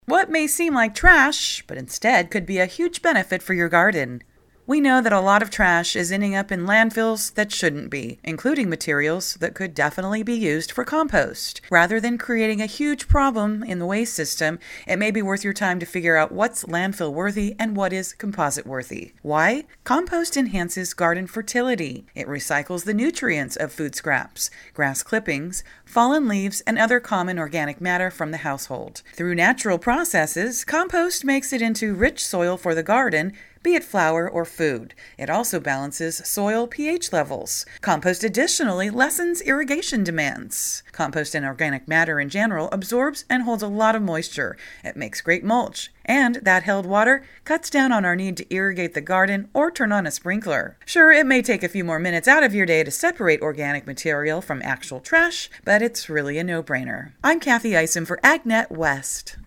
What may seem like trash, but instead could be a huge benefit for your garden. We know that a lot of trash is ending up in landfills that shouldn't be, including materials that could definitely be used for compost. Rather than creating a huge problem in the waste system, it may be worth your time to figure out what's landfill worthy and what is composite worthy. Why? Compost enhances garden fertility. It recycles the nutrients of food scraps, grass clippings, fallen leaves, and other common organic matter from the household. Through natural processes, compost makes it into rich soil for the garden, be it flower or food. It also balances soil pH levels. Compost additionally lessens irrigation demands. Compost and organic matter in general absorbs and holds a lot of moisture. It makes great mulch. And that held water cuts down on our need to irrigate the garden or turn on a sprinkler. Sure, it may take a few more minutes out of your day to separate organic material from actual trash, but it's really a no-brainer. I'm Kathy Isom for AgNet West.